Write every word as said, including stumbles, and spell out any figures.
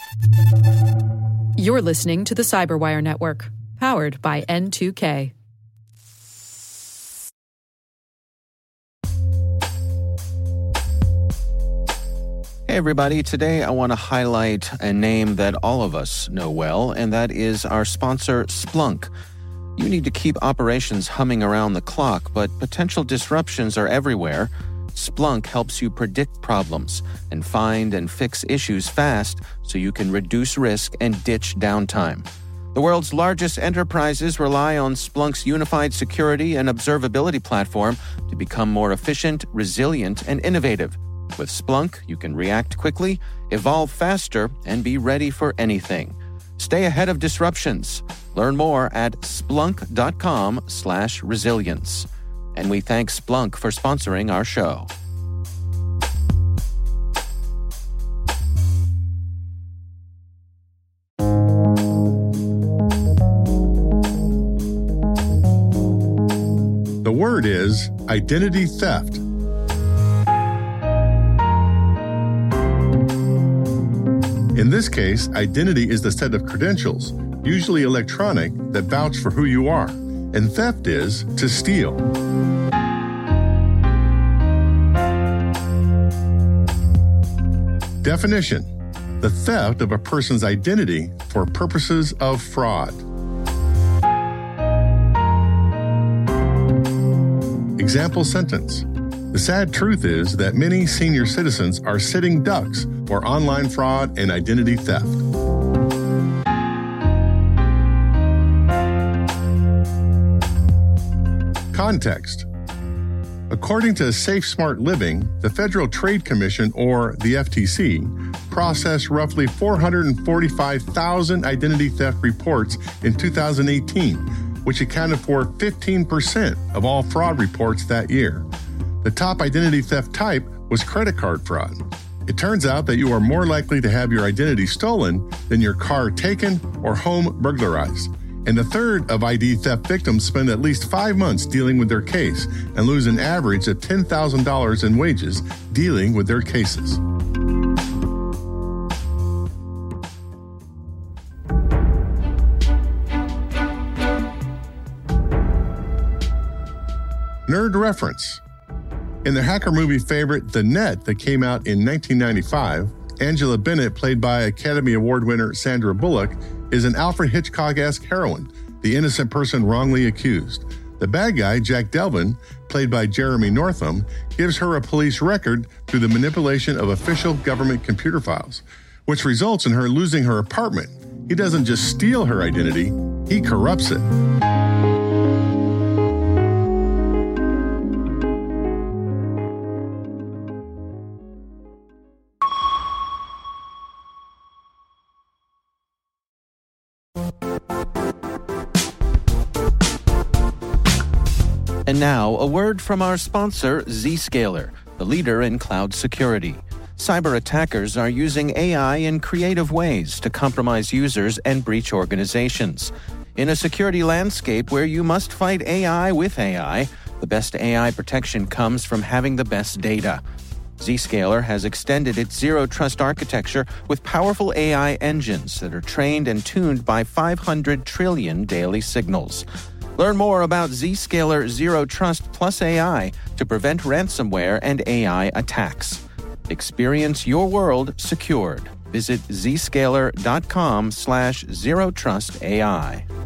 You're listening to the Cyberwire Network, powered by N two K. Hey everybody, today I want to highlight a name that all of us know well, and that is our sponsor, Splunk. You need to keep operations humming around the clock, but potential disruptions are everywhere. Splunk helps you predict problems and find and fix issues fast so you can reduce risk and ditch downtime. The world's largest enterprises rely on Splunk's unified security and observability platform to become more efficient, resilient, and innovative. With Splunk, you can react quickly, evolve faster, and be ready for anything. Stay ahead of disruptions. Learn more at splunk.com slash resilience. And we thank Splunk for sponsoring our show. The word is identity theft. In this case, identity is the set of credentials, usually electronic, that vouch for who you are, and theft is to steal. Definition: the theft of a person's identity for purposes of fraud. Example sentence: the sad truth is that many senior citizens are sitting ducks for online fraud and identity theft. Context: according to Safe Smart Living, the Federal Trade Commission, or the F T C, processed roughly four hundred forty-five thousand identity theft reports in two thousand eighteen, which accounted for fifteen percent of all fraud reports that year. The top identity theft type was credit card fraud. It turns out that you are more likely to have your identity stolen than your car taken or home burglarized. And a third of I D theft victims spend at least five months dealing with their case and lose an average of ten thousand dollars in wages dealing with their cases. Nerd reference. In the hacker movie favorite The Net that came out in nineteen ninety-five, Angela Bennett, played by Academy Award winner Sandra Bullock, is an Alfred Hitchcock-esque heroine, the innocent person wrongly accused. The bad guy, Jack Delvin, played by Jeremy Northam, gives her a police record through the manipulation of official government computer files, which results in her losing her apartment. He doesn't just steal her identity, he corrupts it. And now, a word from our sponsor, Zscaler, the leader in cloud security. Cyber attackers are using A I in creative ways to compromise users and breach organizations. In a security landscape where you must fight A I with A I, the best A I protection comes from having the best data. Zscaler has extended its Zero Trust architecture with powerful A I engines that are trained and tuned by five hundred trillion daily signals. Learn more about Zscaler Zero Trust Plus A I to prevent ransomware and A I attacks. Experience your world secured. Visit zscaler.com slash zero trust AI.